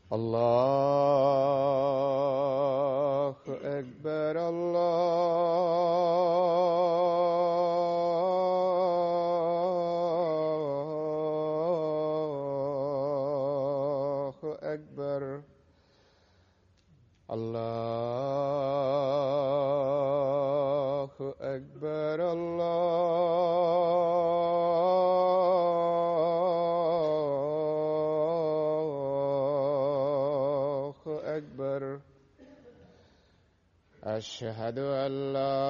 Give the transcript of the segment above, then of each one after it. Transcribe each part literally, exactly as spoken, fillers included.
الله أكبر الله أكبر الله أكبر الله أكبر. أشهد أن لا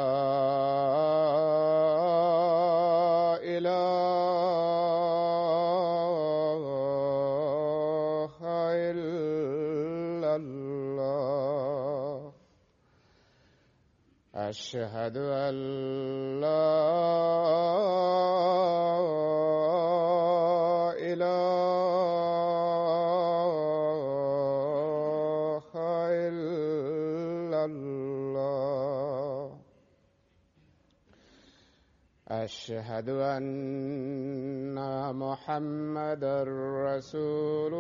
إله إلا الله. أشهد أن لا إله إلا الله. أشهد أن محمدًا رسول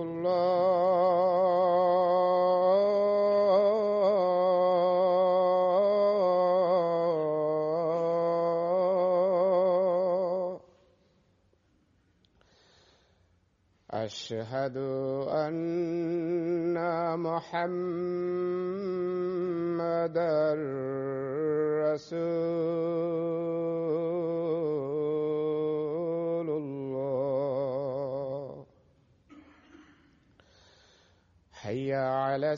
الله. أشهد أن محمدًا رسول الله. حي على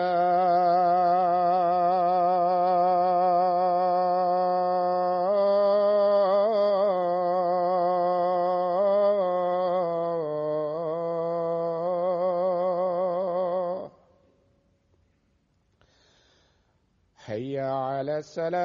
الصلاة. حي على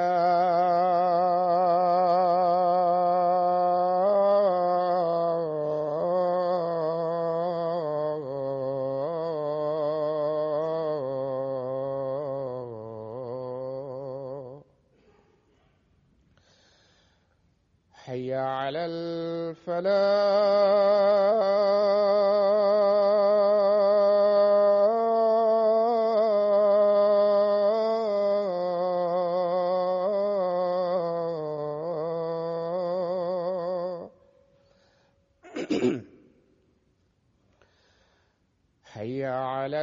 الصلاة. حي على الفلاح. حي على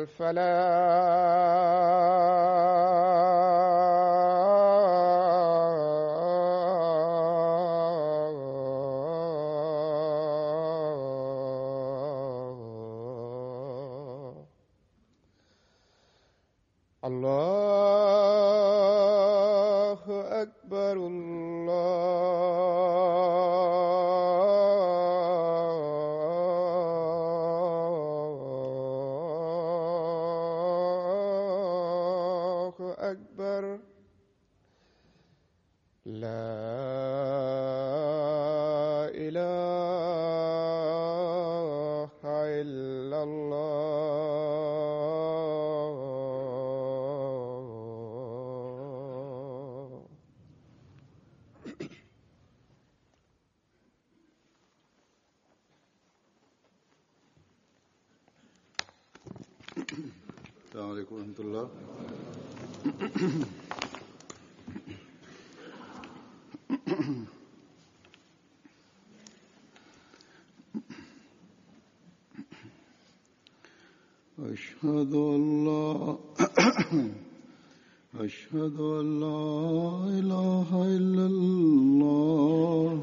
الفلاح. الله أكبر الله أكبر. لا إله إلا الله. السلام عليكم ورحمة الله. أشهد أن لا أشهد أن لا إله إلا الله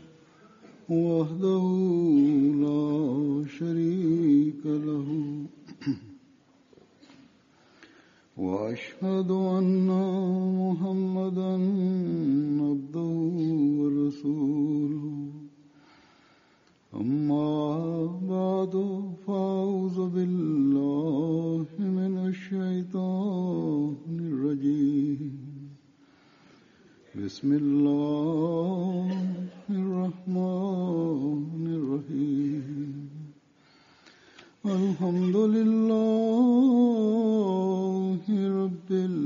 وحده لا شريك له وأشهد أن محمدًا عبده ورسوله. أما بعد فأعوذ بالله من الشيطان الرجيم. بسم الله الرحمن الرحيم. الحمد لله رب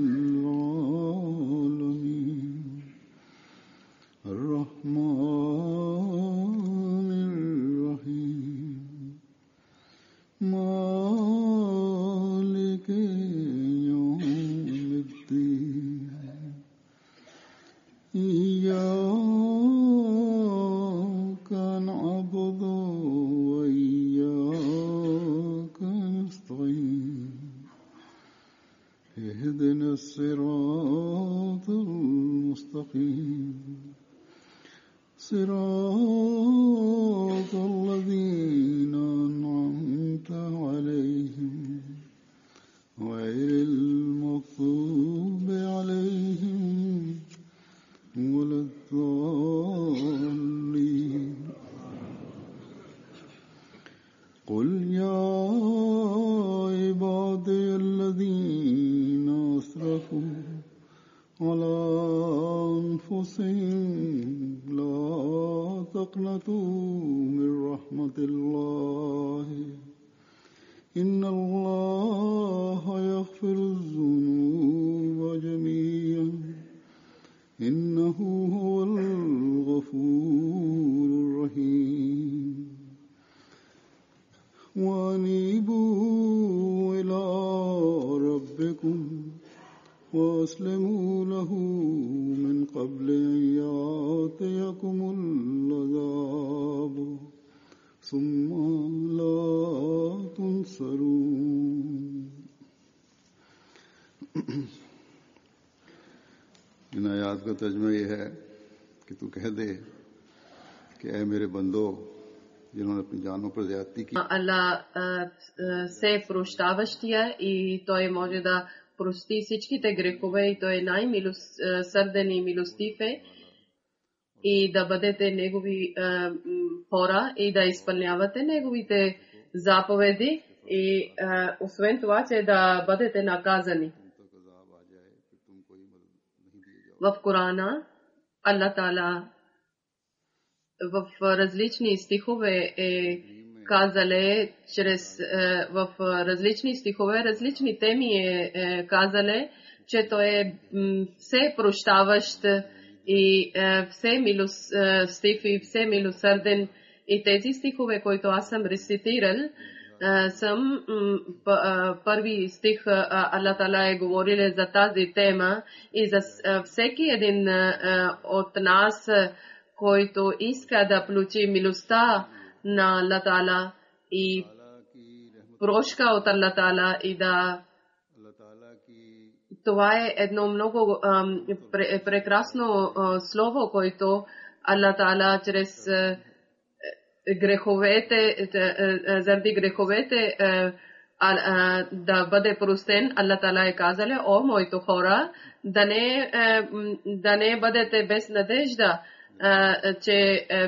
العالمين. الرحمن الرحيم. مالك الصراط المستقيم صراط الذين أنعمت عليهم غير المغضوب عليهم ولا الضالين قل يا عبادي الذين أسرفوا على أنفسهم لا تقنطوا من رحمة الله إن الله يغفر الذنوب جميعا إنه هو الغفور الرحيم وأنيبوا إلى ربكم وأسلموا له من قبل أن يأتيكم العذاب ثم لا تنصرون इन आयात का तर्जुमा यह है कि तू कह दे कि ऐ मेरे बंदो जिन्होंने अपनी जानों पर ज़्यादती की Allah uh, uh, се прощаващия и Той може да прости всичките грехове и Той е най-сърден и милостив е и да бъдете Негови uh, хора и да изпълнявате Неговите заповеди и uh, освен това, че да бъдете наказани. В Корана Аллах Таала в различни стихове е казале, чрез, е, в различни стихове, различни теми е, е казале, че той е м, все прощаващ и е, все милостив и все милосърден. И тези стихове, които аз съм рецитирал, е, съм м, п, е, първи стих, е, Аллах Таала е говорил за тази тема и за е, всеки един е, от нас, който иска да получи милостта на Аллах Таала и прошка от Аллах Таала и да това е едно много ам, пре, прекрасно а, слово, което Аллах Таала чрез а, греховете, заради греховете а, а, да бъде простен. Аллах Таала е казал: о, моите хора, да не, а, да не бъдете без надежда, а, че, а,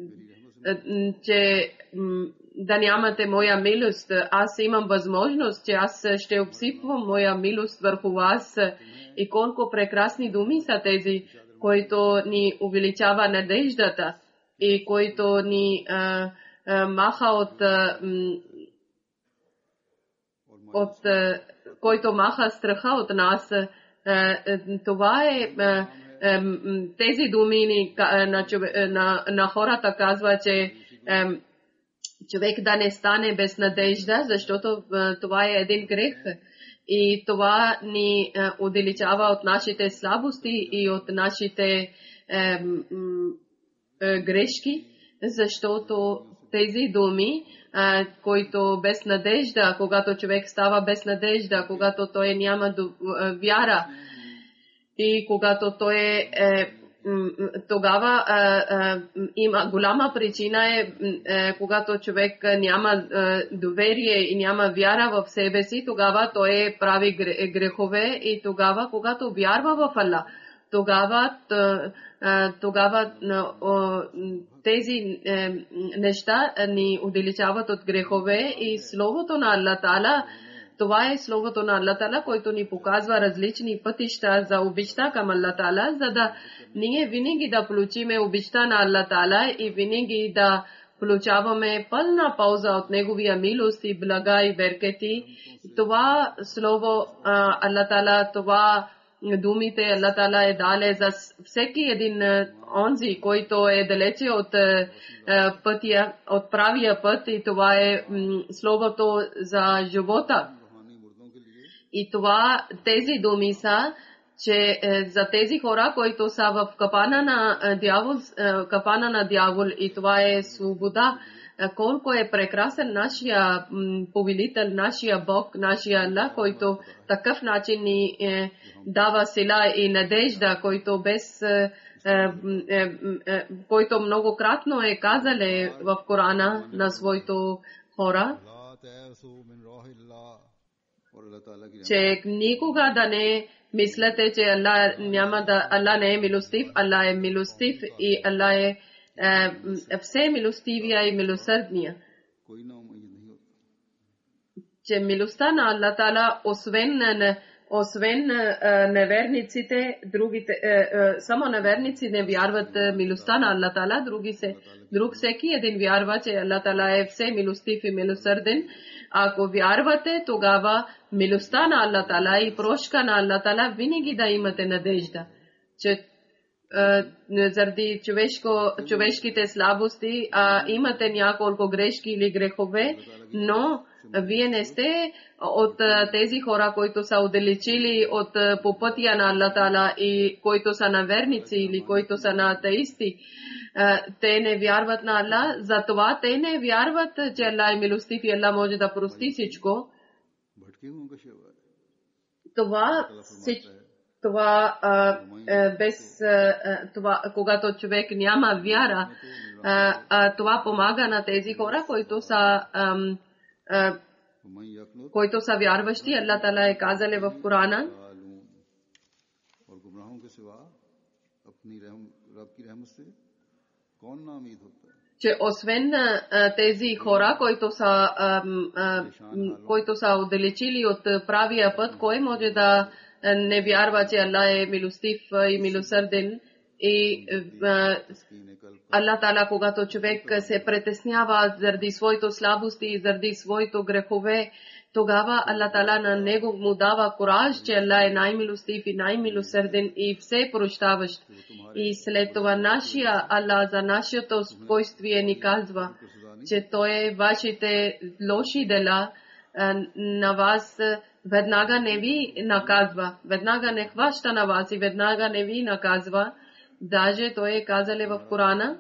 че да нямате моя милост. Аз имам възможност, че аз ще обсипвам моя милост върху вас. И колко прекрасни думи са тези, които ни увеличава надеждата и които ни а, а, маха от, а, от а, който маха страха от нас. А, а, това е а, а, тези думи ни, на, на, на хората казва, че а, човек да не стане без надежда, защото а, това е един грех. И това ни а, отдалечава от нашите слабости и от нашите а, м, а, грешки, защото тези думи, а, които без надежда, когато човек става без надежда, когато той няма вяра и когато той е тогава а, а, има голяма причина е, е когато човек няма а, доверие и няма вяра в себе си, тогава той прави грехове и тогава, когато вярва в Аллах, тогава, тогава тези неща ни отдалечават от грехове и словото на Аллах Таала. Това е словото на Аллах Таала, който ни показва различни пътища за обичта към Аллах Таала, за да ние винаги да получиме обичта на Аллах Таала и винаги да получаваме пълна полза от Неговия милост и блага и беркети. Това слово Аллах Таала, това думите Аллах Таала е дале за всеки един онзи, който е далече от пътя, от правия път, и това е словото за живота. И това, тези думи са, че е, за тези хора, които са в капана на дявол, е, капана на дявол, и това е свобода колко е прекрасен нашия повелител, нашия Бог, нашия Аллах, който такъв начин ни е, дава сила и надежда, който без е, е, е, който многократно е казали в Корана на своите хора, че никога да не мислете, че Аллах няма да, Аллах не е милостив, Аллах е милостив и Аллах е, е все милостивия и милосърдния. Че милостта на Аллах Таала, освен, освен неверниците, другите, само неверници не вярват милостта на Аллах Таала, други се, друг всеки един вярва, че Аллах Таала е все милостив и милосърден. Ако вярвате, тогава милостта на Аллах Таала и прошка на Аллах Таала винаги да имате надежда, че заради човешките слабости а, имате няколко грешки или грехове, но вие не сте от тези хора, които са отдалечили от по пътя на Аллах Таала и които са наверници или които са на атеисти. Те не вярват на Аллах, затова те не вярват, че Аллах е милостив и Аллах може да прости всичко. Това Това а, без а, това, когато човек няма вяра, а, а, това помага на тези хора, които са, а, а, които са вярващи. Аллах Таала е казал в Корана, че освен а, тези хора, които са, а, а, които са отдалечили от правия път, кой може да не вярва, че Аллах е милостив и милосърден. И Аллах Таала, когато човек се притеснява заради своите слабости и заради своите грехове, тогава Аллах Таала на него му дава кураж, че Аллах е най-милостив и най-милосърден и все прощаващ. И след това нашия Аллах за нашето спокойствие ни казва, че Той е вашите лоши дела на вас веднага не ви наказва, веднага не хваща на вас и веднага не ви наказва. Даже Той е казал в Корана,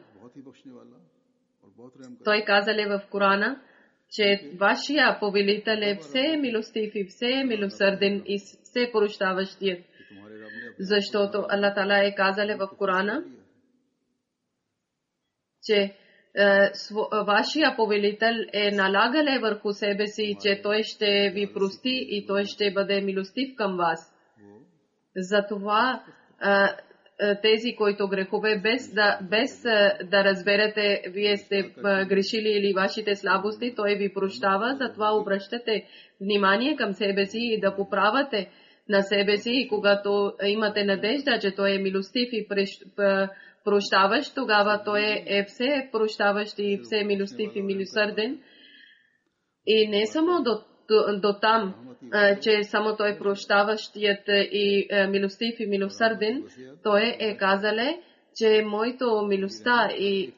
Той казал в Корана, че вашия повелител е все милостив и все милосърден и все прощаващият. Защото Аллах Таала е казал в Корана, че вашия повелител е налагал върху себе си, че той ще ви прости и той ще бъде милостив към вас. Затова тези, които грехове, без да, без да разберете, вие сте грешили или вашите слабости, той ви прощава. Затова обръщате внимание към себе си и да поправате на себе си. И когато имате надежда, че той е милостив и прощаващ, тогава той е все прощаващ и все милостив и милосърден. И не само до, до, до там, че само той прощаващият и милостив и милосърден, той е казале, че моето милостта и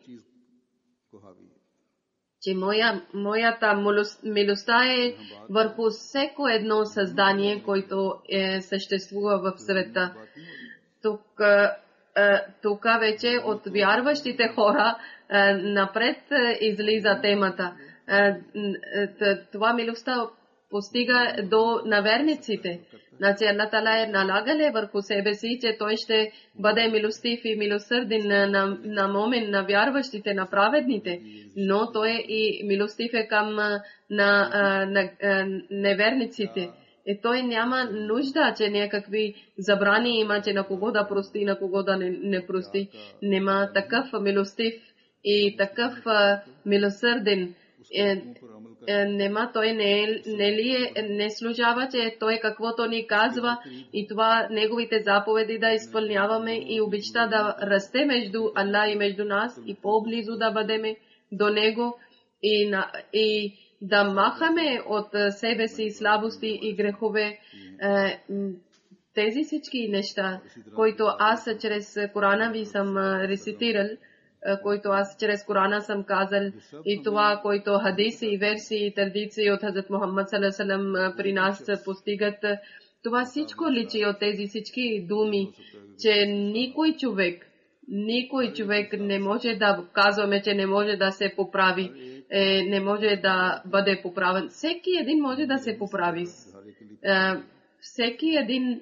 че моя, моята милостта е върху всеко едно създание, което е, съществува в света. Тук Тук вече от вярващите хора напред излиза темата. Това милостта постига до наверниците. Значи Аллах Таала е налагал върху себе си, че той ще бъде милостив и милосърден на, на, на момен, на вярващите, на праведните. Но той е и милостив е към на, на, на, на неверниците. И той няма нужда, че някакви забрани има, че на кого да прости, на кого да не, не прости. Нема такъв милостив и такъв а, милосърден. Е, е, нема, той не, не ли е, не служава, че той каквото ни казва и това неговите заповеди да изпълняваме и обичта да расте между Аллах и между нас и по-близо да бъдеме до него и, на, и да махаме от себе си слабости и грехове. Тези всички неща, които аз чрез Корана ви съм рецитирал, които аз чрез Корана съм казал, и това, което хадиси и версии и традиции от Хазрат Мухаммад саллаллаху алейхи ва саллям при нас постигат, това всичко личи от тези всички думи, че никой човек, никой човек не може да казваме, че не може да се поправи. е, не може да бъде поправен. Всеки един може да се поправи. Е, всеки един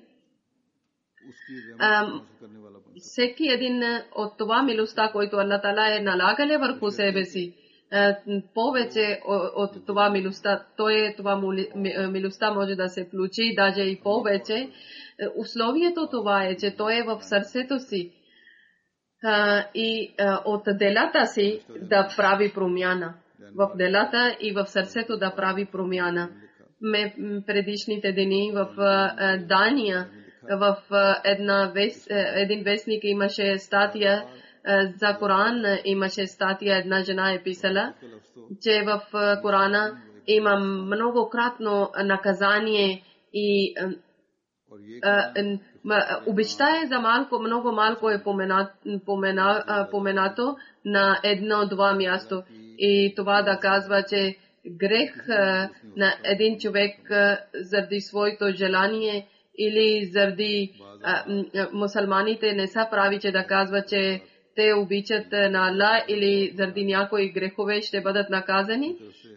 е, всеки един от това милостта, който Аллах Таала е налагал върху себе си, повече от това милостта, той е това милостта може да се включи, даже и повече. Условието това е, че той е в сърцето си и от делата си да прави промяна. В делата и в сърцето да прави промяна. Ме предишните дни в Дания, в една вес, един вестник имаше статия за Коран, имаше статия, една жена е писала, че в Корана има многократно наказание и обичта е за малко, много малко е поменато, помена, поменато на едно-два място. И това да казва, че грех на един човек заради своето желание или заради мусулманите не са прави, че да казва, че те обичат на Аллах или заради някои грехове ще бъдат наказани.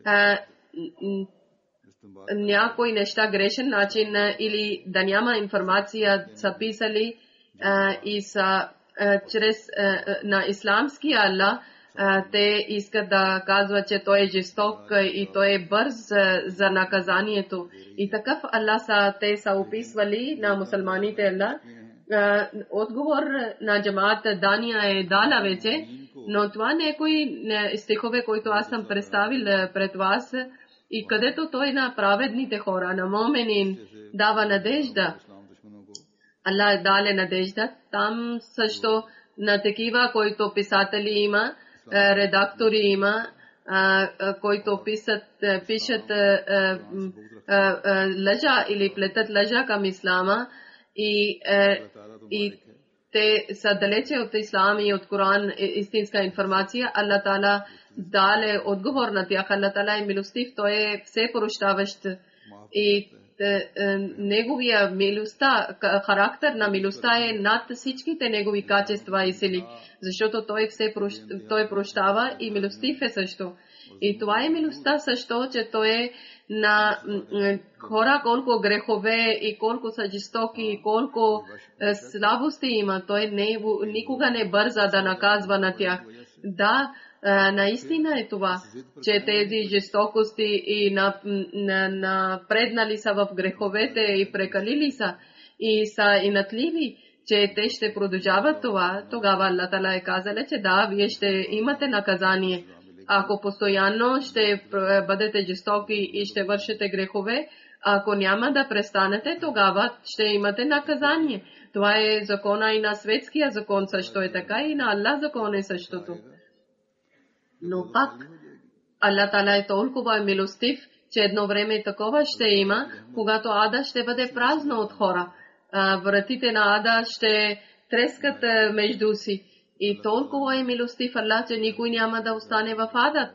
Някои неща грешен начин или да няма информация са писали и са чрез на исламски Аллах, те искат да казват, че той е жесток и той е бърз за наказанието. И такъв Аллах са, те са описвали на мусулманите Аллах. Отговор на джамаат Дания е дала вече, но това някои стихове, които аз съм представил пред вас, и където той на праведните хора, на моменин, дава надежда. Аллах даде надежда. Там също на такива, които писатели има, редактори има, които пишат, пишат лъжа или плетат лъжа към ислама и, и те са далече от ислам и от Коран истинска информация. Аллах Таала даде отговор на тях. Аллах Таала е милостив, той е все прощаващ и неговия милостта, характер на милостта е над всичките негови качества и сили, защото той все той прощава и милостив е също. И това е милостта също, че той е на хора колко грехове и колко са жестоки и колко слабости има. Той не, никога не бърза да наказва на тях. Да, наистина е това, че тези жестокости и напреднали са в греховете и прекалили са и са инатливи, че те ще продължават това. Тогава Аллах Таала е казала, че да, вие ще имате наказание. Ако постоянно ще бъдете жестоки и ще вършите грехове, ако няма да престанете, тогава ще имате наказание. Това е закона и на светския закон също е така, и на Аллах закон е същото. Но пак Аллах Таала е толкова милостив, че едно време такова ще има, когато ада ще бъде празно от хора. Вратите на ада ще трескат между си. И толкова е милостив Аллах, че никой няма да остане в ада.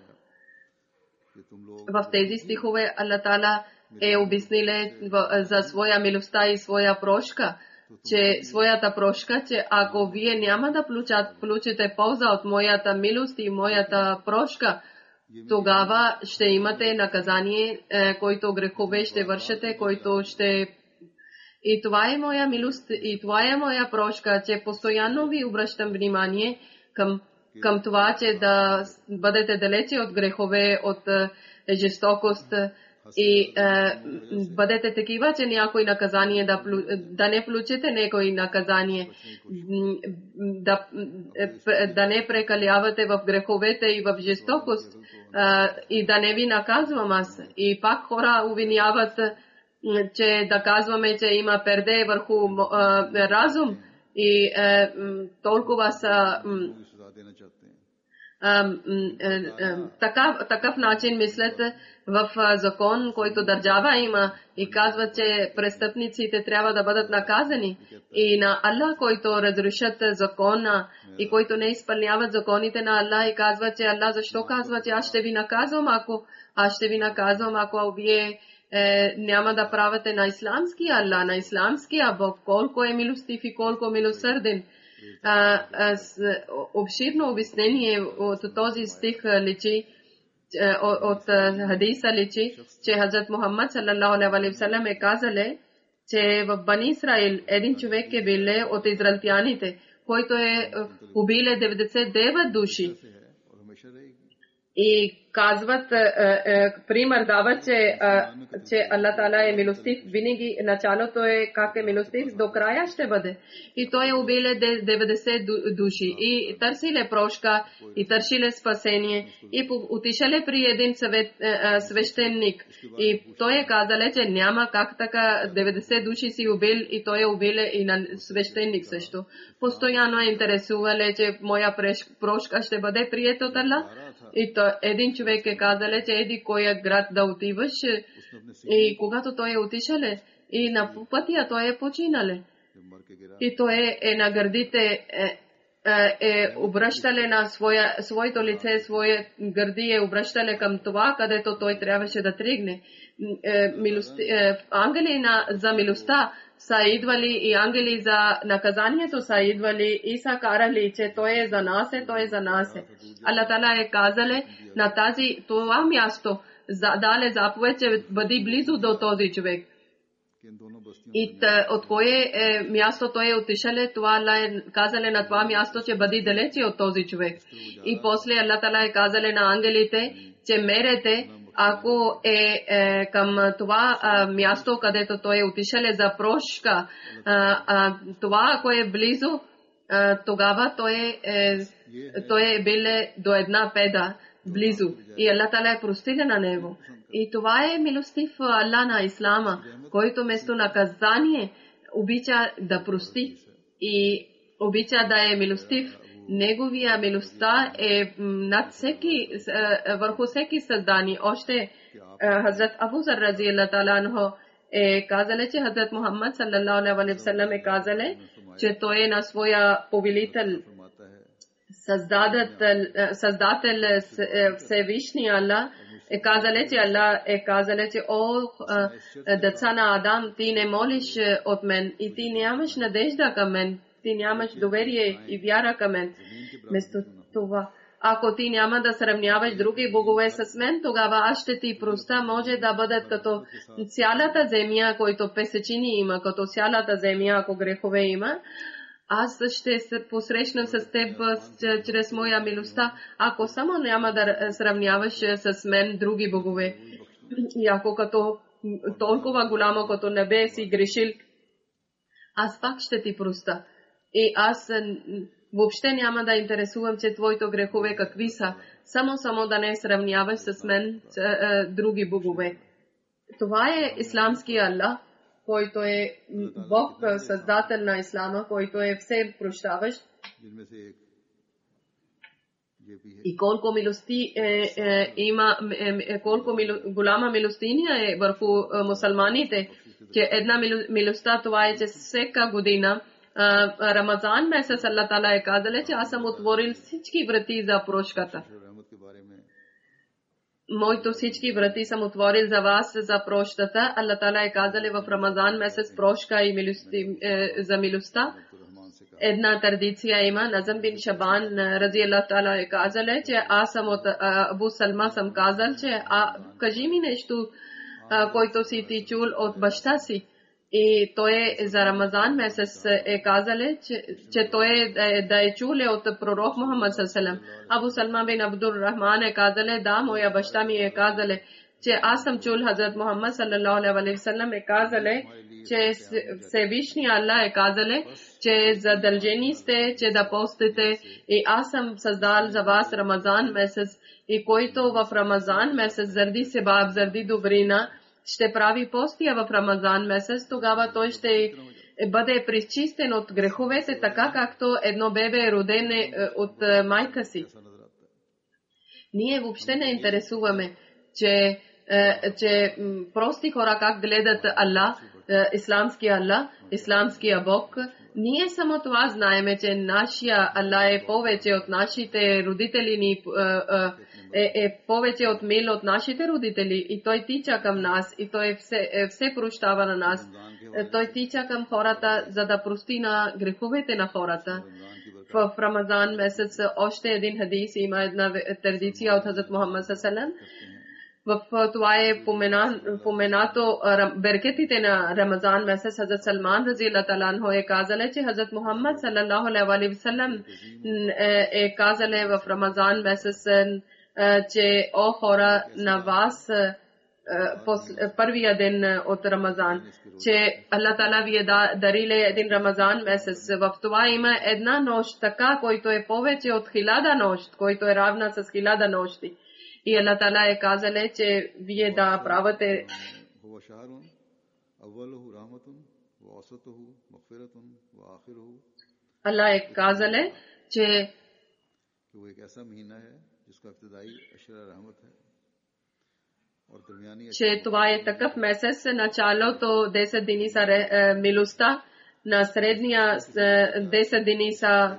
В тези стихове Аллах Таала е обяснил за своя милостта и своя прошка, че своята прошка, че ако вие няма да получите полза от моята милост и моята прошка, тогава ще имате наказание, който грехове ще вършите, който ще... И това е моя милост, и това е моя прошка, че постоянно ви обръщам внимание към, към това, че да бъдете далече от грехове, от жестокост и е, бъдете такива, че някой наказание да, да не получите някой наказание, да, да не прекалявате в греховете и в жестокост е, и да не ви наказвам аз. И пак хора обвиняват, че да казваме, че има перде върху е, разум и е, толкова са такъв, такъв начин мислят в закон, който държава има и казват, че престъпниците трябва да бъдат наказани. И на Аллах, който разрушат закона и който не изпълняват законите на Аллах и казват, че Аллах защо казва, че аз ще ви наказвам, ако аз ще ви наказвам, ако вие е, няма да правите на исламски Аллах, на исламския Бог, колко е милостив и колко милосърден. А, а, с обширно обяснение от този стих личи, от хадиса личи, че Хазрат Мухаммад саллалаху алейхи ва саллям е казали, че в Бани Исраил един човек е бил от израелтяните, който е убил деветдесет и девет души. И казват, пример дават, че, че Аллах Таала е милостив. Винаги началото е как е милостив, до края ще бъде. И той е убил деветдесет души. И търсиле прошка, и търсиле спасение. И отишеле при един съвет, свещеник. И той е казал, че няма как така деветдесет души си убил, и той е убил и на свещеник също. Постоянно е интересувал, че моя прошка ще бъде приета от Аллах. И то един човек е казал, че еди коя град да отиваш, и когато той е отишъл и на пътя той е починал. И той е на гърдите е, е обръщале на своя, своето лице, своя гърди е обръщале към това, където той трябваше да тръгне. Ангели на, за милостта са идвали и ангели за наказанието са идвали и са карали, че той е за нас, той е за нас. Аллах Таала е казал на тази това място, дале заповед, че бъди близо до този човек. И от кое е място той е отишъл, това Аллах е казал на това място, че бъди далече от този човек. И после Аллах Таала е казал на ангелите, че мерете, ако е, е към това а, място, където той е отишъл за прошка, а, а, това ако е близо, а, тогава той е, той е бил до една педа близо. И Аллах Таала е простил на него. И това е милостив Аллах на Ислама, който вместо наказание обича да прости и обича да е милостив. Неговия милостта е над всеки, върху всеки създание. Още Хазрат Абу Зар разияллаху таала анху е казале, че Хазрат Мухаммад саллалаху алейхи ва саллям е казале, че той е на своя повелител, създател, създател Всевишния Аллах, е казале, че Аллах е казале, че о, деца на Адам, ти не молиш от мен и ти нямаш надежда към мен. Ти нямаш доверие и вяра към мен. Вместо това, ако ти няма да сравняваш други богове с мен, тогава аз ще ти проста, може да бъдат като цялата земя, който песечини има, като цялата земя, ако грехове има. Аз ще се посрещна с теб чрез моя милостта, ако само няма да сравняваш с мен други богове. И ако като толкова голямо като небе си грешил, аз пак ще ти проста. И аз въобще няма да интересувам, че твоите грехове какви са. Само само да не сравняваш с мен с, е, други богове. Това е исламския Аллах, който е Бог, създател на Ислама, който е все прощаващ. И колко милости е, е, има, е, колко мило, голяма милостиня е върху е, мусулманите, че една милостта това е, че всека година Рамазан месец Аллах Таала е казал, че аз съм отворил всички врати за прошката. Моето всички врати съм отворил за вас за прошката. Аллах Таала е казал в Рамазан месец прошка и милости, е, за милостта. Една традиция има, Назъм бин Шабан разияллаху таала е казал, че аз съм от Абу Салма съм казал, че а, кажи ми нещо, а, който си ти чул от баща си. И той за Рамазан месец е казал, че, че той е, да е чул от пророк Мухаммад саллаллаху. Абу Салма бин Абдур Рахман е казал, да, моя баща ми е казал, че аз съм чул Хазрат Мухаммад саллаллаху алейхи ва саллям е казал, че Всевишния Аллах е казал, че задължени сте, че да постите и аз съм създал за вас Рамазан месец и който в Рамазан месец заради себаб, заради добрина ще прави постия в Рамазан месец, тогава той ще бъде пречистен от греховете, така както едно бебе е родено от майка си. Ние въобще не интересуваме, че, че прости хора как гледат Аллах, исламския Аллах, исламския Бог. Ние само това знаеме, че нашия Аллах е повече от нашите родители ни, е, е повече от мил от нашите родители и той тича към нас и той все, е, все прощава на нас. Той тича към хората, за да прости на греховете на хората. в Рамазан месец още един хадис, има една традиция от Хазрат Мухаммад саллаллаху. В това е поменато беркетите на Рамазан месец. Хазрат Салман разияллаху таала анху е казал, че Хазрат Мухаммад саллаллаху алейхи ва саллям е казал в Рамазан месец, че о хора на вас първия ден от Рамазан, че Аллах Таала ви е дарил един Рамазан месец. В това има една нощ, така, който е повече от хиляда нощ, който е равна с хиляда нощи. И Аллах Таала е казал, че вие да правите Аллах е казал, че че това е такъв месец, началото десет дни са милостта, на средния десет дни са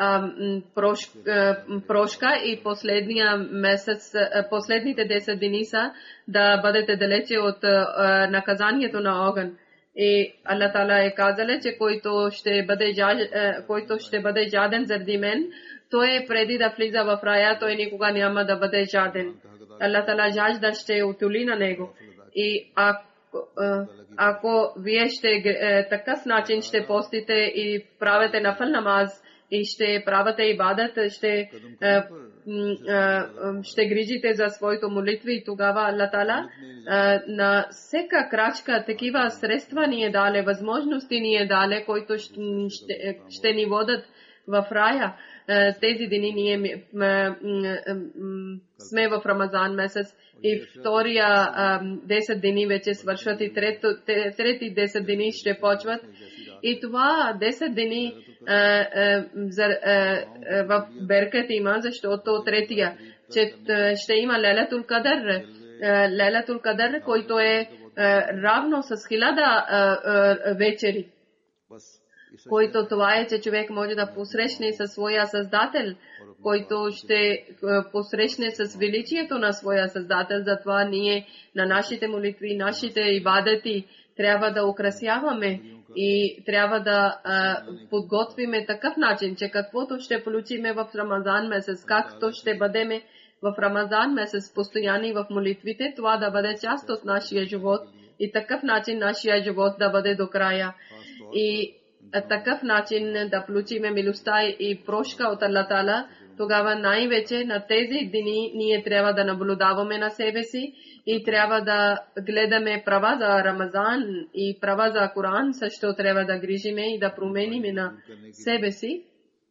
прошка и последния месец, последните десет дни са да бъдете далече от наказанието на огън. И Аллах Таала е казал, че който ще бъде който ще бъде жаден заради мен, той преди да влиза в рая, той никога няма да бъде жаден. Аллах Таала жажда ще утоли на него. И ако, ако вие ще такъв начин ще постите и правите нафил намаз и ще правите ибадат, ще ще грижите за своите молитви, тогава Аллах Таала на всяка крачка такива средства ни е дале, възможности ни е дале, които ще, ще ни водят в рая. Тези дни ние сме в Рамазан месец и втория десет дни вече свършват и трети десет дни ще почват. И това десет дни в беркет има, защото третия, че ще има Лейлатул Кадър. Лейлатул Кадър, който е равно с хиляда вечери. Който това е, че човек може да посрещне със своя Създател, който ще посрещне с величието на своя Създател. Затова ние на нашите молитви, нашите ибадати трябва да украсяваме и трябва да а, подготвиме такъв начин, че каквото ще получиме в Рамазан месец, както ще бъдеме в Рамазан месец постоянни в молитвите, това да бъде част от нашия живот и такъв начин нашия живот да бъде до края. И такъв начин да получиме милостта и прошка от Аллах Таала, тогава най-вече на тези дни ние трябва да наблюдаваме на себе си и трябва да гледаме права за Рамазан и права за Коран, също трябва да грижиме и да промениме на себе си,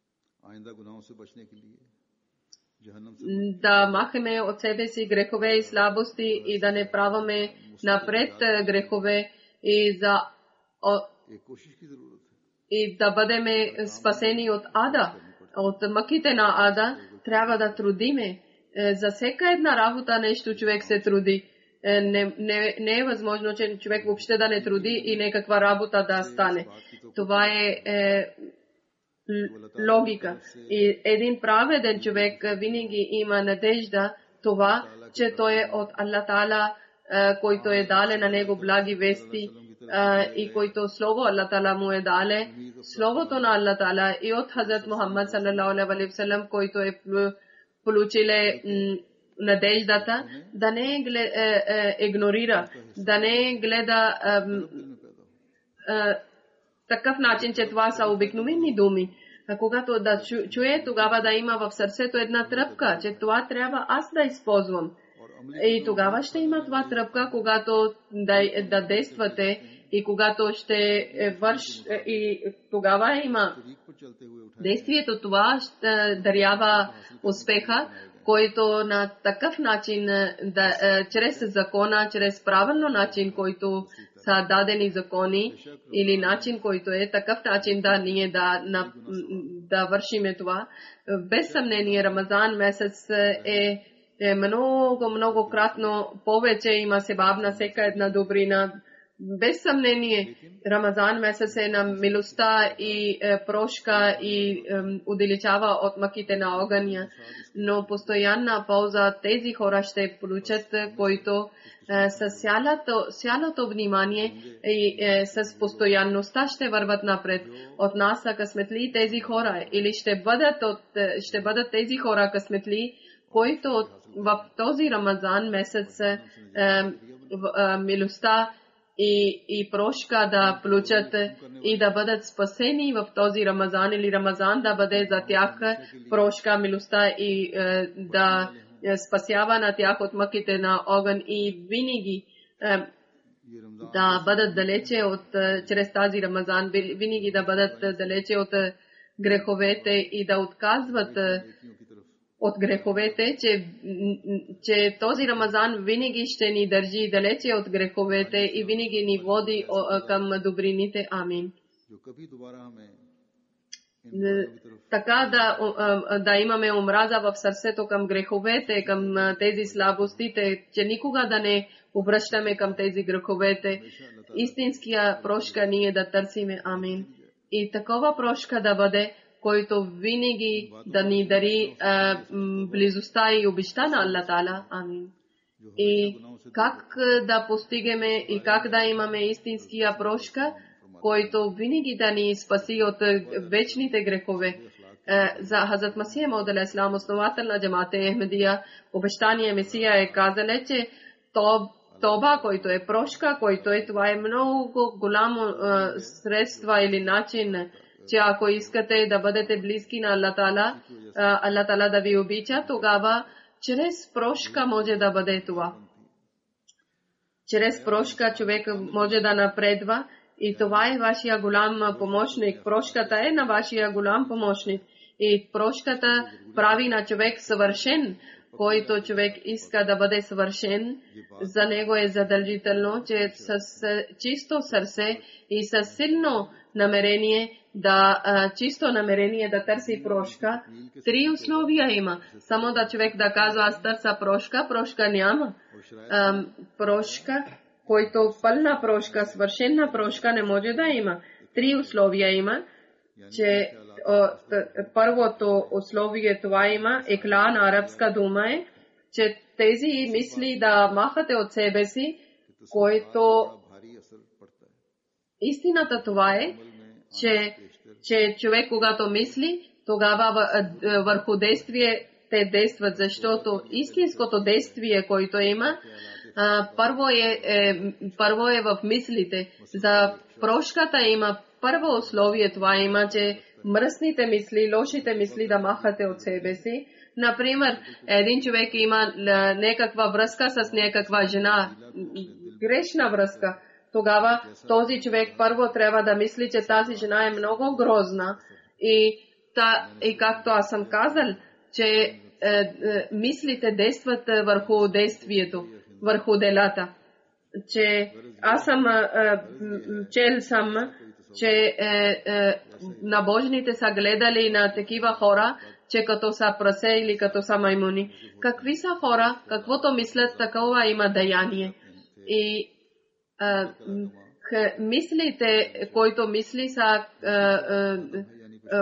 да махаме от себе си грехове и слабости и да не праваме напред грехове и за и да бъдем спасени от ада, от мъките на ада. Трябва да трудиме. За всяка една работа нещо човек се труди. Не, не, не е възможно, че човек въобще да не труди и някаква работа да стане. Това е, е логика. И един праведен човек винаги има надежда това, че той е от Аллах Таала, който е дале на него благи вести и който слово Аллах Таала му е дале. Словото на Аллах Таала и от Хазрат Мухаммад саллаллаху алейхи ва саллям, който е получиле надеждата, да не игнорира, да не гледа такъв начин, че това са обикновени думи. Когато да чуе, тогава да има в сърцето една тръпка, че това трябва аз да използвам. И тогава ще има това тръпка, когато да, да действате и когато ще върш, и тогава има действието, това ще дарява успеха, който на такъв начин, да, чрез закона, чрез правилно начин, който са дадени закони или начин, който е такъв начин да ние да, на, да вършиме това. Без съмнение Рамазан месец е, е много, много кратно повече има себаб на всяка една добрина. Без съмнение, Рамазан месец е на милостта и е, прошка и е, удалечава от мъките на огъня, но постоянна полза тези хора ще получат, които е, с цялото, цялото внимание и е, с постоянността ще върват напред. От нас са късметли тези хора или ще бъдат, от, ще бъдат тези хора късметли, които в този Рамазан месец е, в, е, милостта и, и прошка да получат и да бъдат спасени в този Рамазан или Рамазан да бъде за тях прошка, милостта и е, да спасява на тях от мъките на огън и винаги е, да бъдат далече от, е, чрез тази Рамазан, винаги да бъдат далече от е, греховете и да отказват е, от греховете, че, че този Рамазан винаги ще ни държи далече от греховете и винаги ни води към добрините. Амин. Така да, да имаме омраза в сърцето към греховете, към тези слабостите, че никога да не обръщаме към тези греховете. Истинския прошка ние да търсиме. Амин. И такова прошка да бъде, който винаги да ни дари а, близостта и обичта на Аллах Таала. Амин. И как да постигаме и как да имаме истинския прошка, който винаги да ни спаси от вечните грехове. За Хазрат Масих Мауд алейхи салам, основател на Джамат Ахмедия, обещания Месия е казал, че то Това, който е прошка, който е, това е много голямо а, средства или начин, че ако искате да бъдете близки на Аллах Таала, Аллах Таала да ви обича, тогава чрез прошка може да бъде това. Чрез прошка човек може да напредва и това е вашия голям помощник. Прошката е на вашия голям помощник. И прошката прави на човек съвършен. Който човек иска да бъде съвършен, за него е задължително, че с чисто сърце и с силно намерение да чисто намерение да търси прошка. Три условия има. Само да човек да казва аз търся прошка, прошка няма. Прошка, който пълна прошка, свършена прошка не може да има. Три условия има, че първото условие това има, екла на арабска дума е, че тези мисли да махате от себе си, който истината това е, че, че човек когато мисли, тогава върху действие те действат, защото истинското действие, което има, първо е, е, първо е в мислите. За прошката има първо условие, това има, че мръсните мисли, лошите мисли да махате от себе си. Например, един човек има някаква връзка с някаква жена, грешна връзка. Тогава този човек първо трябва да мисли, че тази жена е много грозна. И, та, и както аз съм казал, че е, е, мислите действат върху действието, върху делата. Че аз съм е, чел съм, че е, е, набожните са гледали на такива хора, че като са прасе или като са маймуни. Какви са хора, каквото мислят, такова има деяние. И е, х, мислите, които мисли са е, е, е,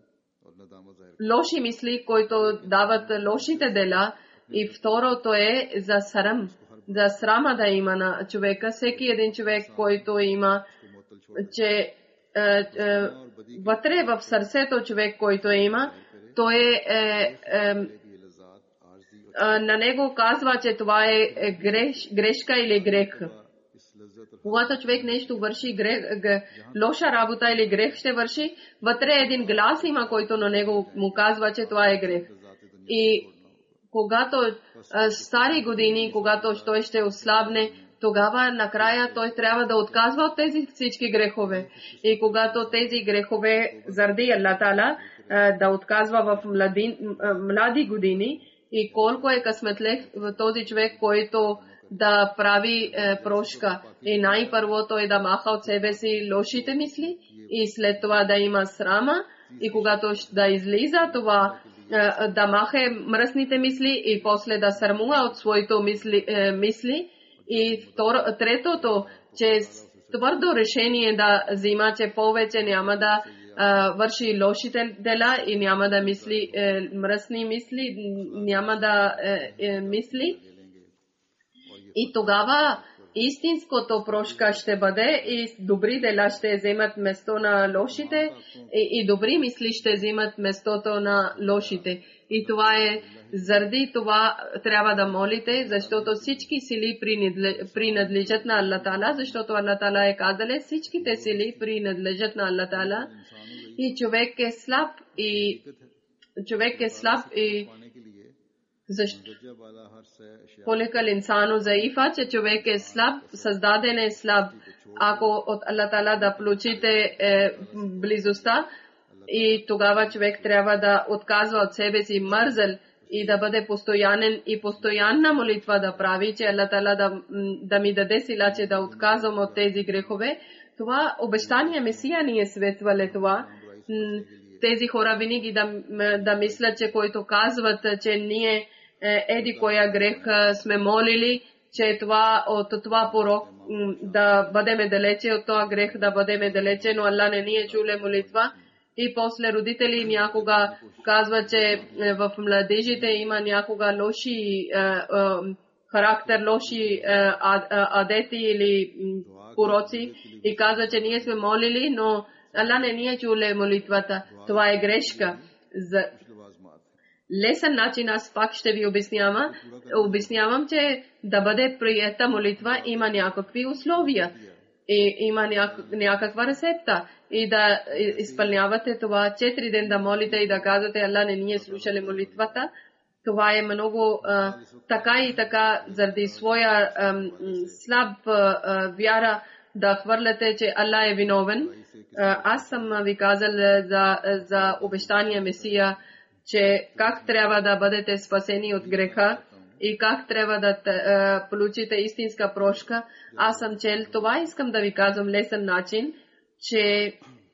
лоши мисли, които дават лошите дела. И второто е за срам. За срама да има на човека. Всеки един човек, който има, че е, е, вътре в сърцето човек, който има, той е, е, е, е, на него казва, че това е, е греш, грешка или грех. Когато човек нещо върши, грех, г, лоша работа или грех ще върши, вътре един глас има, който на него му казва, че това е грех. И когато а, стари години, когато той ще ослабне, тогава накрая той трябва да отказва от тези всички грехове. И когато тези грехове заради Аллах Таала да отказва в млади, млади години, и колко е късметлив този човек, който да прави е, прошка. И най-първо той да маха от себе си лошите мисли и след това да има срама, и когато да излиза това, е, да махе мръсните мисли и после да срамува от своите мисли, е, мисли. И второ, третото, че твърдо решение да взима, че повече няма да а, върши лошите дела и няма да мисли е, мръсни мисли, няма да е, е, мисли. И тогава истинското прошка ще бъде и добри дела ще вземат место на лошите и, и добри мисли ще вземат местото на лошите. И това е, заради това трябва да молите, защото всички сили принадлежат на Аллах Тала, защото Аллах Тала е казал, всичките сили принадлежат на Аллах Тала. И човек е слаб и човек е слаб и защо? Полекал инсану заифа, че човек е слаб, създаден е слаб. Ако от Аллах Тала да получите е, близостта, и тогава човек трябва да отказва от себе си мързъл и да бъде постоянен и постоянна молитва да прави, че Аллах Тала да, да ми даде сила, че да отказвам от тези грехове. Това обещание Месия ни е светвале това. Тези хора винаги да, да мислят, че които казват, че ние еди коя грех сме молили, че това от това порок да бъдеме далече от това грех, да бъдеме далече, но Аллах не ни е чуле молитва. И после родители някога казват, че в младежите има някога лоши характер, лоши адети или пороци и казват, че ние сме молили, но Аллах не ни е чуле молитвата. Това е грешка. За лесен начин аз пак ще ви обяснявам, обяснявам, че да бъде приета молитва има някакви условия и има някаква рецепта. И да изпълнявате това четири ден да молите и да казвате Аллах не ни е слушали молитвата. Това е много а, така и така заради своя а, слаб а, вяра да хвърляте, че Аллах е виновен. А, аз съм ви казал за, за обещания Месия, че как трябва да бъдете спасени от греха и как трябва да а, получите истинска прошка. Аз съм чел това, искам да ви казвам лесен начин, че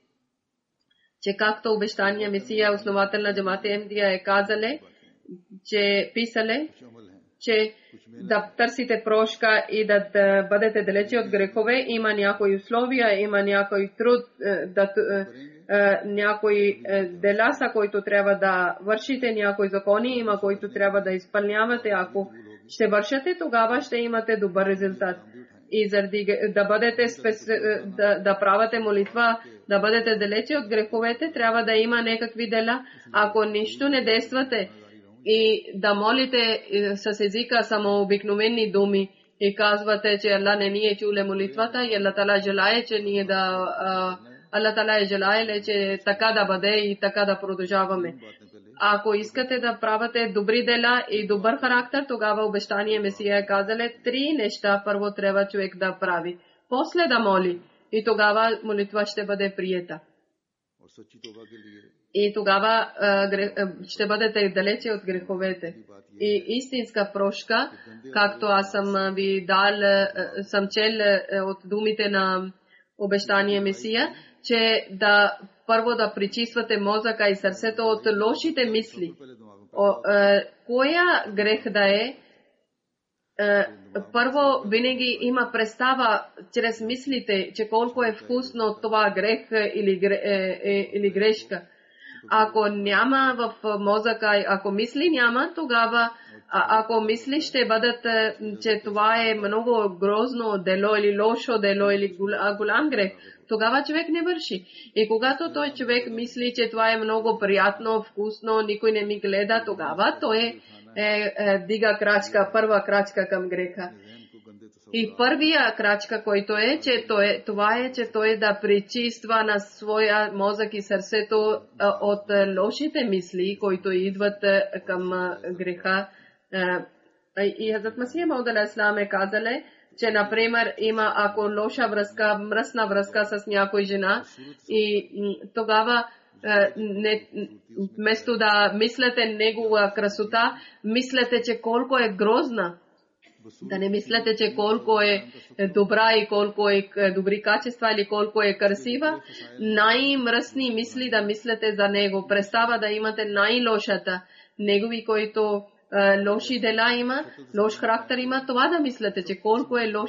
че както обещания Месия, основател на Джамат Ахмадия е казале, че писале, че да търсите прошка и да, да бъдете далече от грехове, има някои условия, има някой труд, да, някои дела, са, които трябва да вършите, някои закони има, които трябва да изпълнявате. Ако ще вършите, тогава ще имате добър резултат. И заради да бъдете спес, да, да правите молитва, да бъдете далече от греховете, трябва да има някакви дела. Ако нищо не действате и да молите с езика само обикновени думи и казвате, че Аллах не ни е чуле молитвата и Аллах Тала желае, че ние да Аллах Тала е желае, че така да бъде и така да продължаваме. Ако искате да правите добри дела и добър характер, тогава обещание Месия е казале три неща първо трябва човек да прави. После да моли и тогава молитва ще бъде приета. И тогава ще бъдете далече от греховете. И истинска прошка, както аз съм ви дал, съм чел от думите на обещание Месия, че да първо да пречиствате мозъка и сърцето от лошите мисли. О, е, коя грех да е? Е, първо винаги има представа чрез мислите, че колко е вкусно това грех или, е, е, или грешка. Ако няма в мозъка, ако мисли няма, тогава а, ако мисли ще бъдат, че това е много грозно дело или лошо дело или голям грех, тогава човек не върши. И когато той човек мисли, че това е много приятно, вкусно, никой не ми гледа, тогава той е, е, е дига крачка, първа крачка към греха. И първия крачка, който е, че той, това е, че той да пречиства на своя мозък и сърцето от лошите мисли, които идват към греха. И Хазрат Масих Мауд алейхиссалам е казале, че, например, има ако лоша връзка, мръсна връзка с някой жена и тогава не, вместо да мислите негова красота, мислите, че колко е грозна. Да не мислите, че колко е добра и колко е добри качества или колко е красива. Най-мръсни мисли да мислите за него. Представа да имате най-лошата. Негови, който лоши дела има, лош характер има, това да мислите, че колко е лоша.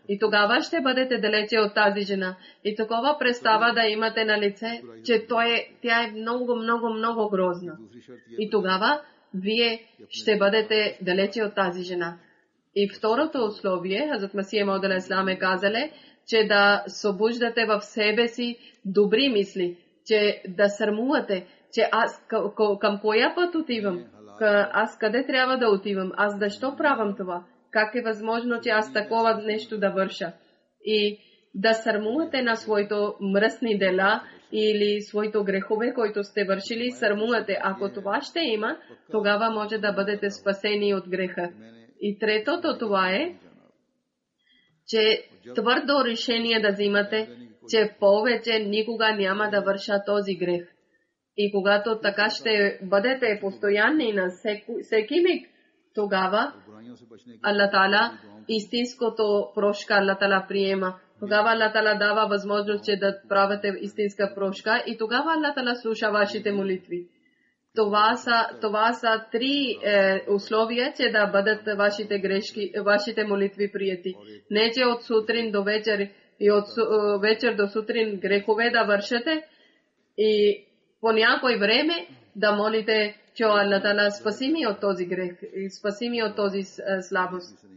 И тогава ще бъдете далече от тази жена. И такова представа да имате на лице, че той е, тя е много, много, много грозна. И тогава вие ще бъдете далече от тази жена. И второто условие, Хазрат Масия Мауд алейхиссалам е казале, че да събуждате в себе си добри мисли, че да срамувате, че аз към коя път отивам, аз къде трябва да отивам, аз защо правам това, как е възможно, че аз такова нещо да върша. И да срамувате на своите мръсни дела или своите грехове, които сте вършили, срамувате. Ако това ще има, тогава може да бъдете спасени от греха. И третото това е, че твърдо решение да взимате, че повече никога няма да върша този грех. И когато така ще бъдете постоянни на всеки миг, тогава Аллах Таала истинското прошка Аллах Таала приема. Тогава Аллах Таала дава възможност, че да правите истинска прошка и тогава Аллах Таала слуша вашите молитви. Това са, това са три е, условия, че да бъдат вашите грешки, вашите молитви прияти. Не, че от сутрин до вечер и от е, вечер до сутрин грехове да вършите и по някое време да молите, че Аллах Таала спаси ми от този грех и спаси ми от този е, слабост.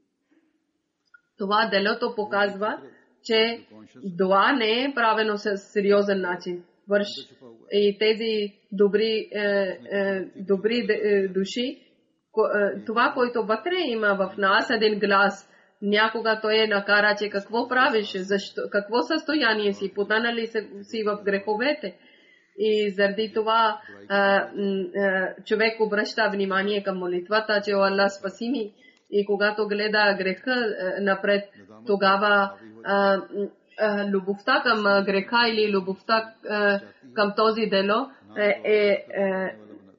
Това делото показва, че дуа не е правено с сериозен начин. Върш и тези добри, е, е, добри е, души, ко, е, това, което вътре има в нас, един глас, някога той е накара, че какво правиш, защо, какво състояние си, потънал ли си в греховете. И заради това е, е, човек обръща внимание към молитвата, че Аллах спаси ми. И когато гледа греха е, напред, тогава е, любовта към греха или любовта към този дело е, е, е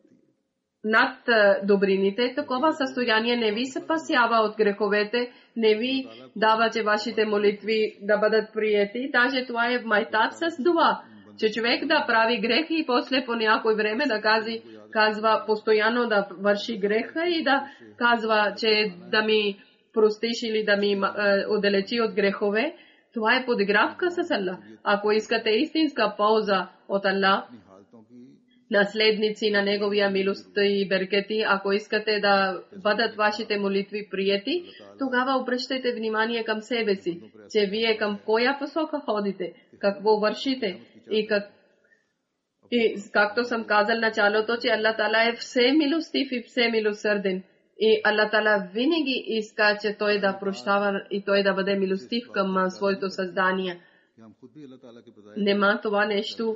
над добрините. Такова състояние не ви се спасява от греховете, не ви дава, че вашите молитви да бъдат приети. Даже това е майтат с дуа, че човек да прави грех и после по някое време да кази, казва постоянно да върши греха и да казва, че да ми простиш или да ми е, отдалечи от грехове. Това е подигравка с Аллах. Ако искате истинска полза от Аллах, наследници на Неговия милост и беркети, ако искате да бъдат вашите молитви приети, тогава обръщайте внимание към себе си, че вие към коя посока ходите, какво вършите и как и както съм казал началото, че Аллах Таала е все милостив и все милосърден. И Аллах Таала винаги иска, че той да прощава и той да бъде милостив към своето създание. Нема това нещо.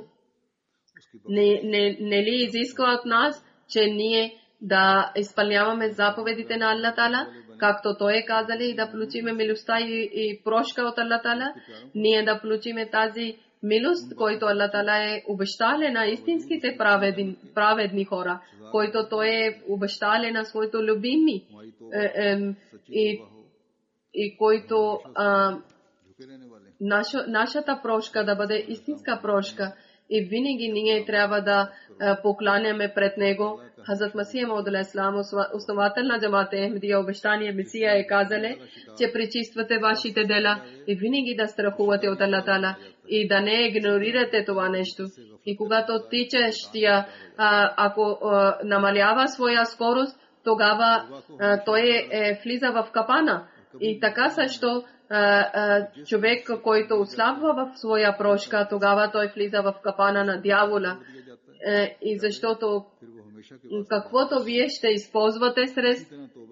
Не, не, не ли изисква от нас, че ние да изпълняваме заповедите на Аллах Таала, както той е казали, и да получиме милостта и, и прошка от Аллах Таала, ние да получиме тази милост, който Аллах Таала е обещал на истинските праведни, праведни хора, който той е обещал на своите любими е, е, и, и който а, наша, нашата прошка да бъде истинска прошка и винаги ние трябва да а, покланяме пред него. Хазрат Масия Мауд алейхиссалам, основател на джамат Ахмедия, обещание Месия е казале, че пречиствате вашите дела и винаги да страхувате от Аллах Таала и да не игнорирате това нещо. И когато тичащия, ако а, намалява своя скорост, тогава а, той е, влиза в капана. И така също а, а, човек, който отслабва в своя прошка, тогава той влиза в капана на дявола. А, и защото каквото вие ще използвате срез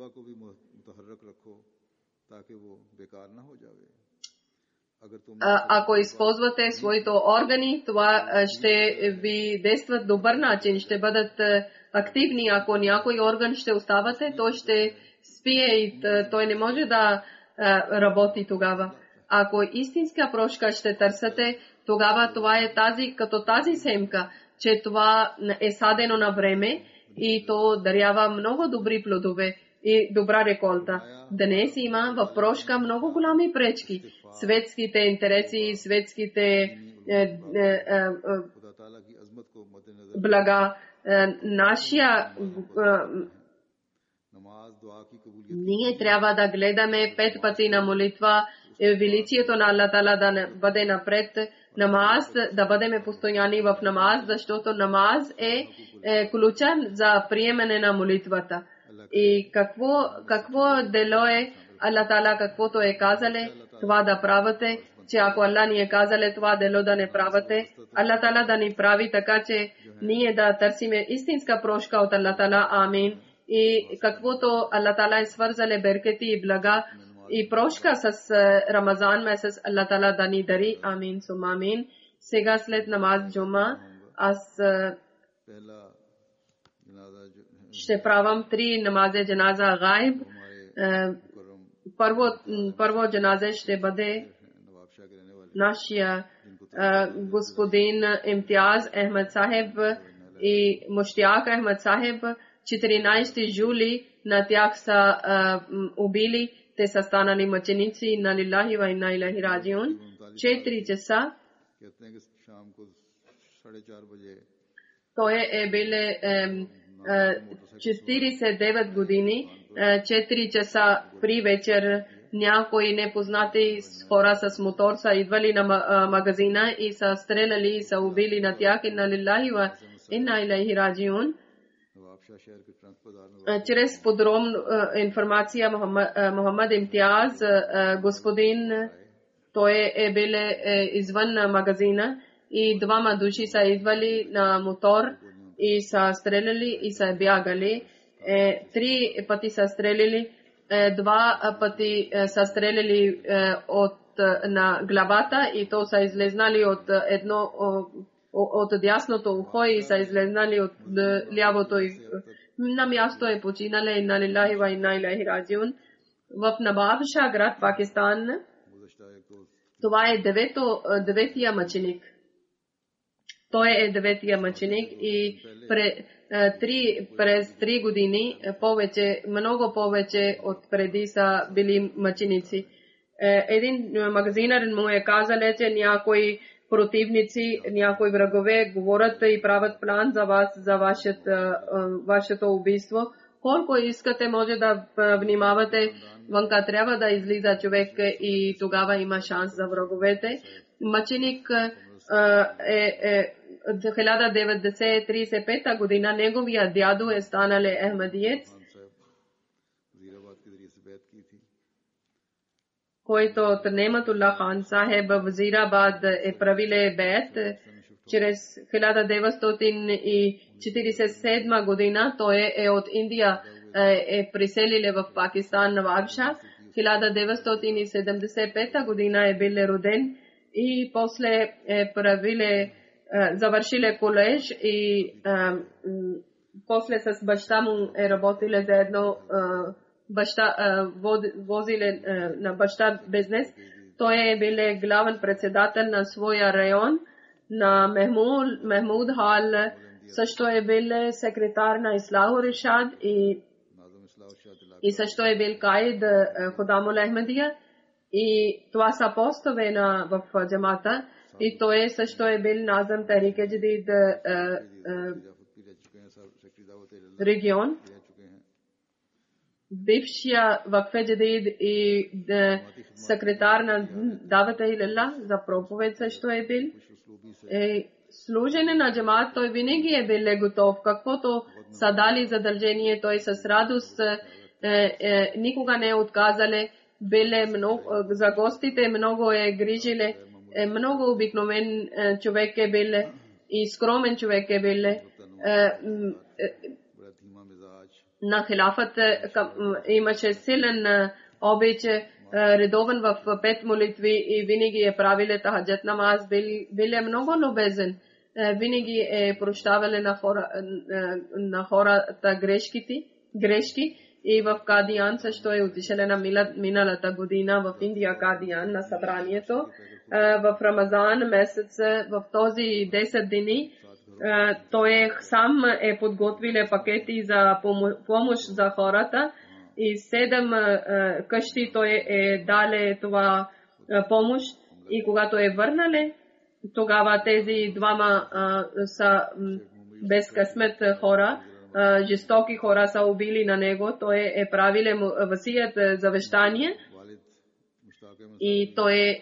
ако използвате своите органи, това ще ви действат добър начин, ще бъдат активни. Ако някой орган ще оставате, той ще спие и той не може да работи тогава. Ако истинска прошка ще търсите, тогава това е тази, като тази семка, че това е садено на време и то дарява много добри плодове и добра реколта. Днес има в прошка много голями пречки. Светските интереси, светските е, е, е, е, блага, е, нашия е, ние трябва да гледаме пет пъти на молитва величието на Аллах Таала да бъде напред, намаз да бъдем постоянни в намаз, защото намаз е, е ключът за приемане на молитвата. И какво, какво дело е Аллах Таала, каквото е казале, това да правите, че ако Аллах ни е казале това дело да не правите, Аллах Таала да ни прави така, че ние да търсиме истинска прошка от Аллах Таала. Амин. И каквото Аллах Таала е свързале беркети и блага и прошка с Рамазан месец, Аллах Таала да ни дари. Амин. Сум амин. Сега след намаз джума аз ще правам три намази джаназа гайб. Първо, първо джаназе ще бъде нашия господин Имтияз Ахмед Сахеб и Муштяк Ахмед Сахеб. четиринайсети юли на тях са убили. Те са станали мъченици. Инна лилахи ва инна илайхи раджиун. четири часа той е биле четирийсет и девет години. четири часа при вечер някои непознати хора с мотор са идвали на магазина и са стреляли и са убили на тях. Инна лилахи ва инна илайхи раджиун. Чрез подробна информация Мохаммад Имтияз, господин, той е бил извън магазина и двама души са идвали на мотор и са стреляли и са бягали. Три пъти са стреляли, два пъти са стреляли от на главата и то са излезнали от едно от дясното ухо и са излезнали от лявото. На място е починали. Инна лилахи ва инна илайхи раджиун. В Набабша град, Пакистан, това е девето, деветия мъченик. Той е деветия мъченик и пре, три, през три години повече, много повече от преди са били мъченици. Един магазинар му е казал, че някои противници, някои врагове говорят и правят план за вас, за вашето, вашето убийство. Колко искате, може да внимавате, вънка трябва да излиза човек и тогава има шанс за враговете. Мъченик е, е хиляда деветстотин трийсет и пета година, неговия дядо е станал Ахмадиец, който от Нематулла хан Сахеб в Вазирабад е правиле бейт. Чрез хиляда деветстотин четирийсет и седма година той е от Индия е приселиле в Пакистан на Вабша. хиляда деветстотин седемдесет и пета година е бил роден и после е правиле, завършиле колеж и после с баща му е работиле заедно. Баща возиле на баща бизнес. Той е бил главен председател на своя район на Мехмуд, Мехмуд Хал. Също е бил секретар на Ислаху Ришад и, и също е бил каид Худамул Ахмадия. И това са постове на, в джамата. И той също е бил Назъм Тарик Джадид регион. Бившия Вакфе Джадид и секретар на Давата Илаллах за проповед също е бил. Е, служене на джамат той винаги е бил готов. Каквото са дали задължение, той с радост е, е, никога не е отказале. Биле много, за гостите много е грижиле. Е, много обикновен е, човек е бил и скромен човек е бил. Е, е, на хилафът имаше силен обич, редовен в пет молитви и винаги е правиле тахаджат намаз. Бил е много любезен. Винаги е прощавали на, хора, на хората грешките, грешки. И в Кадиян също е отишъл на миналата година в Индия, Кадиян, на събранието. В Рамазан месец, в този десет дни, той сам е подготвил пакети за помощ за хората и седем къщи той е дале това помощ и когато е върнале, тогава тези двама са безкъсмет хора, жестоки хора са убили на него. Той е правиле васият завещание и той е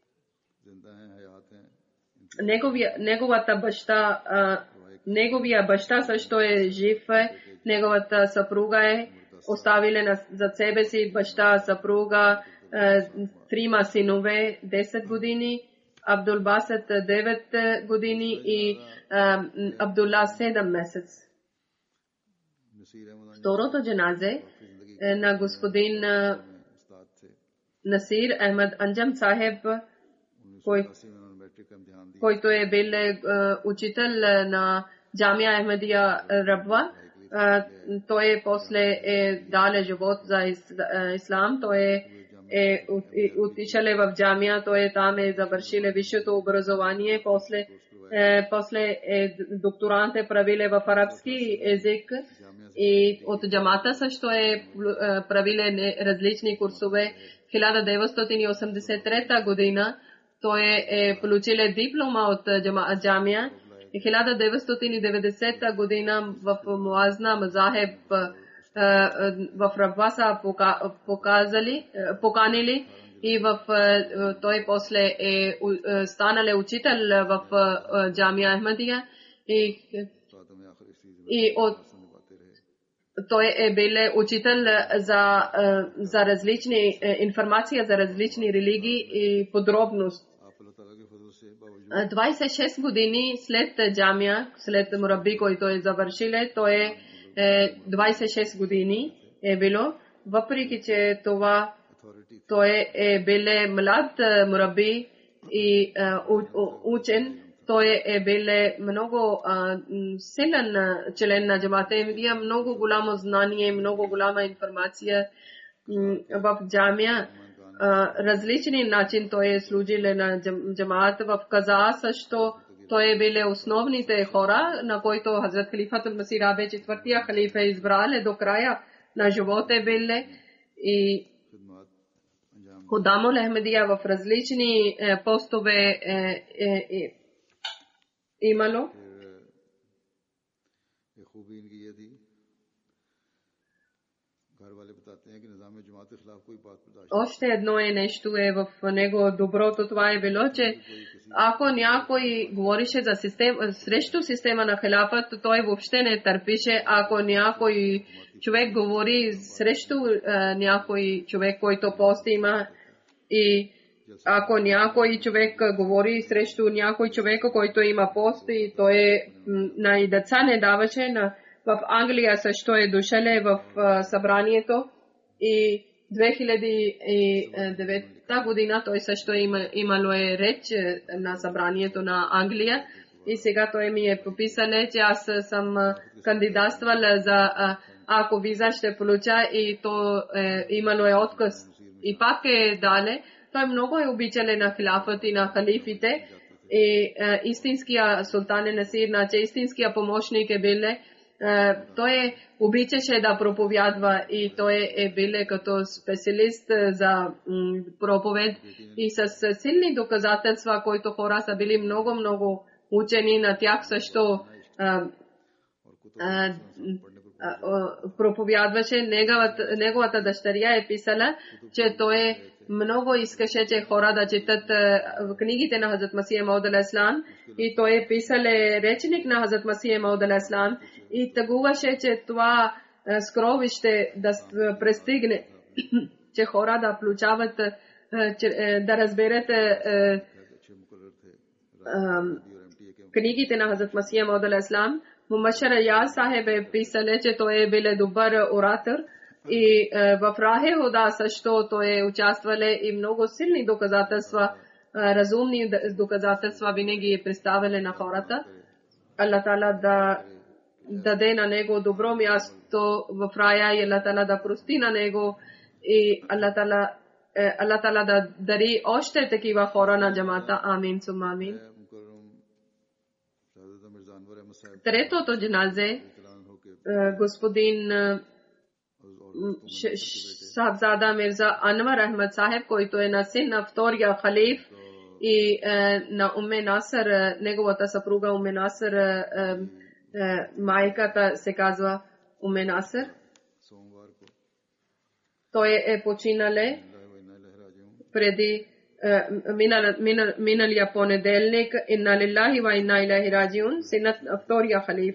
неговия, неговата баща, а, неговия баща също е жив, неговата съпруга е оставила за себе си баща, съпруга, а, трима синове, десет години, Абдул Басет девет години и а, Абдулла седем месец. Второто джаназе е на господин Насир Ахмед Анджам Сахеб, кой, който е бил учител на Джамия Ахмедия Рабва. Той после е дал живот за ислам. Той е отишъл в джамия, той там е завършил висшето образование. После после е докторант е правил в арабски език и от джамата също е правил различни курсове. хиляда деветстотин и осемдесет и трета година той е получил диплома от джамия и хиляда деветстотин и деветдесета година в Муазна Мазахеб в Рабва са показали, поканили и в той после е станал учител в Джамия Ахмадия и, и от той е бил учител за, за различни информация за различни религии и подробност. двайсет и шест години след джамия, след мураби, който е завършил, той е двайсет и шест години е било, въпреки че това той е бил млад мураби и учен, той е бил много силен член на джамата Ахмадия, много голямо знание, много голяма информация в джамия. Различни начин той е служил на джамаат в Каза също. Той е бил основните хора, на които Хазрат Халифатул Масих Абе четвъртия халифа е избрал до края на живота е бил и Худамул Ахмадия в различни постове имало. Още едно е нещо е в него доброто, това е било, че ако някой говорише за система, срещу система на халафът, той въобще не търпише. Ако някой човек говори срещу а, някой човек, който пост има, и ако някой човек говори срещу някой човек, който има пост, и той на и деца не даваше, на, в Англия също е дошъл в а, събранието и две хиляди и девета година той също има, имало е реч на събранието на Англия и сега той ми е пописал, че аз съм кандидатствал за ако виза ще получа и то е, имало е отказ и пак е дале. Той много е обичал на хилафът и на халифите и е, истинския султан Насир, значи истинския помощник е бил. Uh, той обичаше да проповядва и той е бил като специалист за м, проповед и с силни доказателства, които хора са били много, много учени на тях също uh, uh, uh, проповядваше. Неговата, неговата дъщеря е писала, че той много искаше, че хора да четат книгите на Хазрат Масих Мауд алейхиссалам и той е писал речник на Хазрат Масих Мауд алейхиссалам и тъгуваше, че това скровище да пристигне, че хора да получават, да разберат книгите на Хазрат Масих Мауд алейхиссалам. Мубашир Аяз Сахеб е писал, че той е бил добър оратор и в Рахе Худа също той е участвал и много силни доказателства, разумни доказателства винаги е представили на хората. Аллах Таала да даде на него добро място в рая и Аллах Таала да прости на него и Аллах Таала Аллах Таала да дари още такива хора на джамата. Амин сума амин. Третото джаназе господин Сахабзада Мирза Анвар Ахмад Сахеб, който е на син на втория халиф и на Умме Насър, неговата съпруга Умме Насър, майката се казва Умме Насър. Той е починале преди миналия понеделник. Инна лилахи ва инна илайхи раджиун, синът на втория халиф.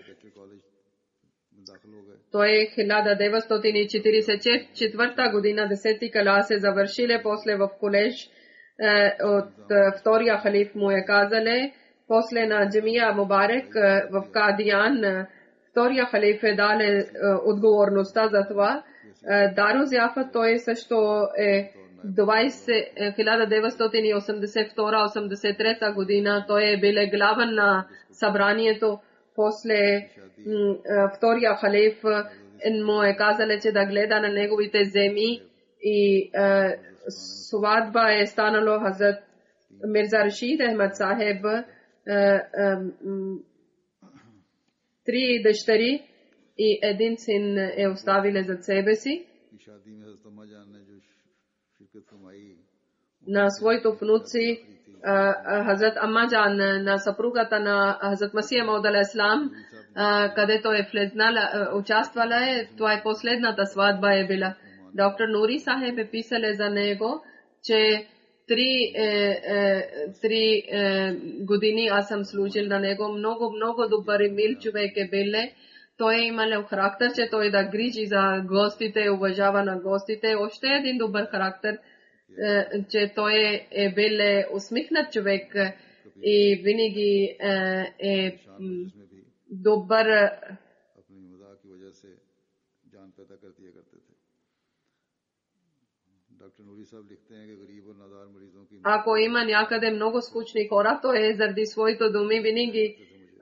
Той е хиляда деветстотин и четиридесет и четвърта година, десети клас е завършиле, после в колеж от втория халиф му е казале, после на Джамия Мубарек в Кадиян, втория халиф е дале отговорността за това. Дару Зяфа той също е хиляда деветстотин и осемдесет и втора осемдесет и трета година, той е бил главен на събранието. После втория халиф му е казале, че да гледа на неговите земи и сватба е станало Хазрат Мирза Рашид Ахмед Сахеб, три дъщери и един син е оставили зад себе си. На своите внуци Хазрат Аммаджан, на съпругата на Хазрат Масия Мауд алейхиссалам, където е влезнала, участвала е, това е последната сватба е била. Доктор Нури Сахеб е писали за него, че три, е, е, три е, години аз съм служил на него. Много, много добър и мил човек е биле. Той е имал характер, че той да грижи за гостите, уважава на гостите. Още един добър характер, е, че той е бил усмихнат човек и винаги е, е добър. Ако има някъде много скучни хора, то е заради своите думи винаги.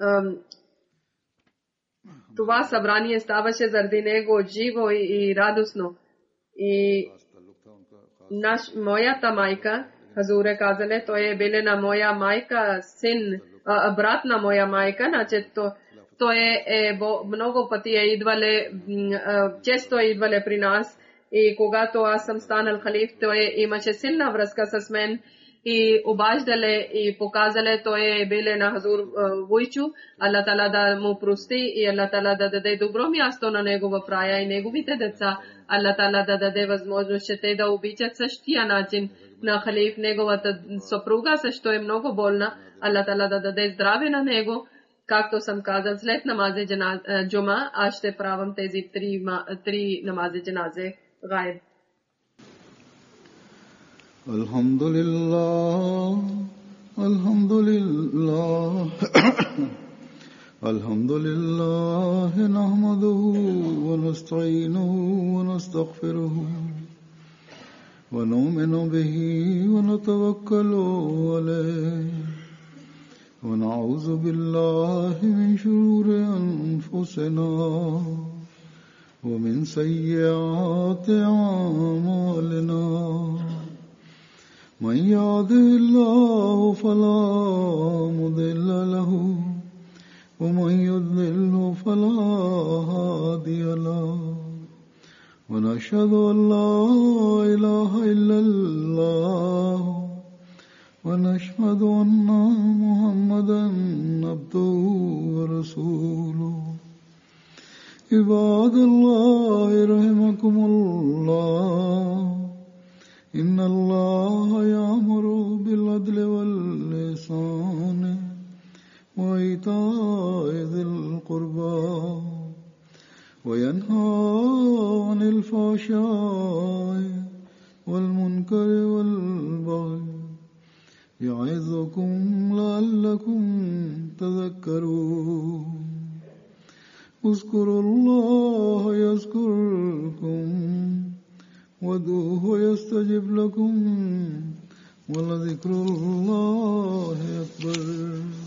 Това събрание ставаше заради него живо и, и радостно. И наш, моята майка, Хазур е казале, той е бил на моя майка, син, а, брат на моя майка, значи то, той е, е много пъти е идвале, често е идвале при нас. И когато аз съм станал халиф, той имаше силна връзка с мен и обаждале и показале, той е бил на Хазур Войчу, Аллах Тала да му прости и Аллах Тала да даде добро място на него в рая и неговите деца. Аллах Тала да даде възможност, че те да обичат същия начин на халиф. Неговата съпруга също е много болна. Аллах Тала да даде здраве на него. Както съм казал, след намазе джума, аз ще правам тези три, три намазе джаназе غائب. Alhamdulillah, Alhamdulillah, Alhamdulillah, nahmaduhu wa nasta'inuhu wa nastaghfiruhu wa nu'minu bihi wa natawakkalu alayhi wa na'udhu billahi min shururi anfusina ومن سيئات أعمالنا من يهده الله فلا مضل له ومن يضلل فلا هادي له ونشهد أن لا إله إلا الله ونشهد أن محمدا عبده ورسوله عباد الله رحمكم الله إن الله يأمر بالعدل والإحسان وإيتاء ذي القربى وينهى عن الفحشاء والمنكر والبغي يعظكم لعلكم تذكرون اذكروا الله يذكركم وادعوه يستجب لكم ولذكر الله أكبر.